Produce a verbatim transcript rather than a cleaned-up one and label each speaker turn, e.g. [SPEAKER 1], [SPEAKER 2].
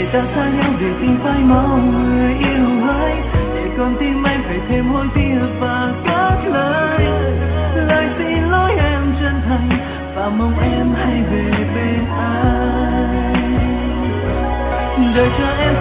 [SPEAKER 1] ta xa nhau để tình phải mong người yêu hỡi, để con tim anh phải thêm hối tiếc và cất lời lời xin lỗi em chân thành và mong em hãy về bên anh. Đời chờ em